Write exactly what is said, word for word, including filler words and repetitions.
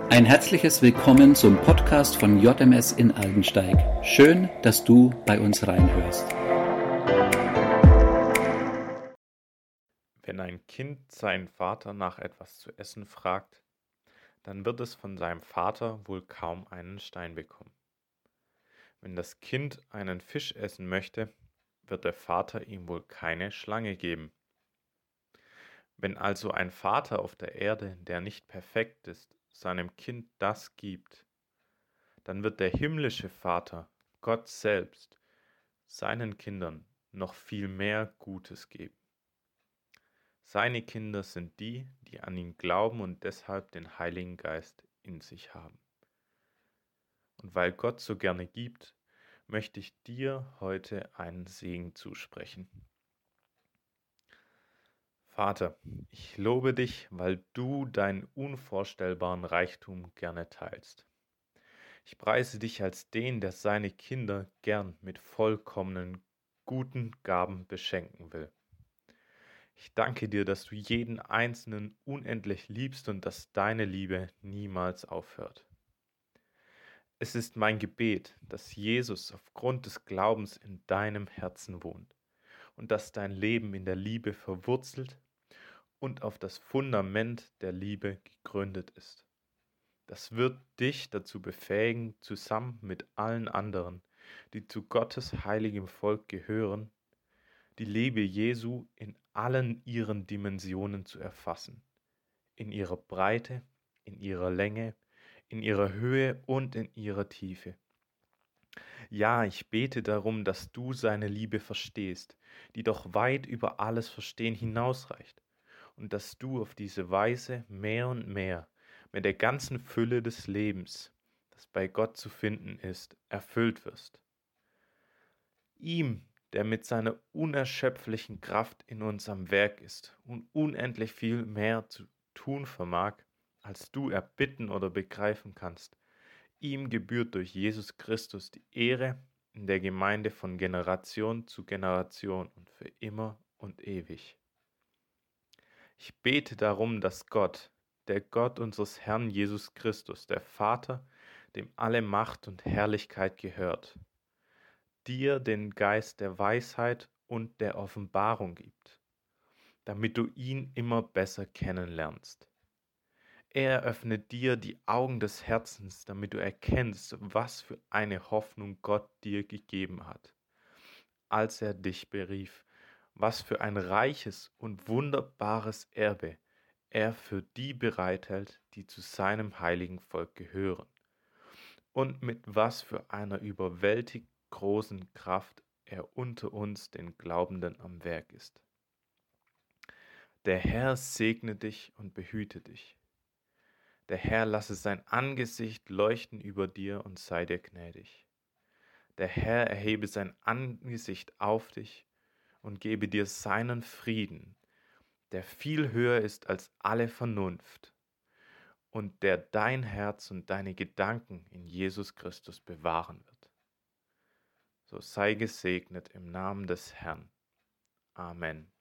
Ein herzliches Willkommen zum Podcast von J M S in Aldensteig. Schön, dass du bei uns reinhörst. Wenn ein Kind seinen Vater nach etwas zu essen fragt, dann wird es von seinem Vater wohl kaum einen Stein bekommen. Wenn das Kind einen Fisch essen möchte, wird der Vater ihm wohl keine Schlange geben. Wenn also ein Vater auf der Erde, der nicht perfekt ist, seinem Kind das gibt, dann wird der himmlische Vater, Gott selbst, seinen Kindern noch viel mehr Gutes geben. Seine Kinder sind die, die an ihn glauben und deshalb den Heiligen Geist in sich haben. Und weil Gott so gerne gibt, möchte ich dir heute einen Segen zusprechen. Vater, ich lobe dich, weil du deinen unvorstellbaren Reichtum gerne teilst. Ich preise dich als den, der seine Kinder gern mit vollkommenen, guten Gaben beschenken will. Ich danke dir, dass du jeden Einzelnen unendlich liebst und dass deine Liebe niemals aufhört. Es ist mein Gebet, dass Jesus aufgrund des Glaubens in deinem Herzen wohnt und dass dein Leben in der Liebe verwurzelt und auf das Fundament der Liebe gegründet ist. Das wird dich dazu befähigen, zusammen mit allen anderen, die zu Gottes heiligem Volk gehören, die Liebe Jesu in allen ihren Dimensionen zu erfassen, in ihrer Breite, in ihrer Länge, in ihrer Höhe und in ihrer Tiefe. Ja, ich bete darum, dass du seine Liebe verstehst, die doch weit über alles Verstehen hinausreicht, und dass du auf diese Weise mehr und mehr mit der ganzen Fülle des Lebens, das bei Gott zu finden ist, erfüllt wirst. Ihm, der mit seiner unerschöpflichen Kraft in uns am Werk ist und unendlich viel mehr zu tun vermag, als du erbitten oder begreifen kannst, ihm gebührt durch Jesus Christus die Ehre in der Gemeinde von Generation zu Generation und für immer und ewig. Ich bete darum, dass Gott, der Gott unseres Herrn Jesus Christus, der Vater, dem alle Macht und Herrlichkeit gehört, dir den Geist der Weisheit und der Offenbarung gibt, damit du ihn immer besser kennenlernst. Er öffnet dir die Augen des Herzens, damit du erkennst, was für eine Hoffnung Gott dir gegeben hat, als er dich berief, was für ein reiches und wunderbares Erbe er für die bereithält, die zu seinem heiligen Volk gehören, und mit was für einer überwältigend großen Kraft er unter uns, den Glaubenden, am Werk ist. Der Herr segne dich und behüte dich. Der Herr lasse sein Angesicht leuchten über dir und sei dir gnädig. Der Herr erhebe sein Angesicht auf dich und gebe dir seinen Frieden, der viel höher ist als alle Vernunft und der dein Herz und deine Gedanken in Jesus Christus bewahren wird. So sei gesegnet im Namen des Herrn. Amen.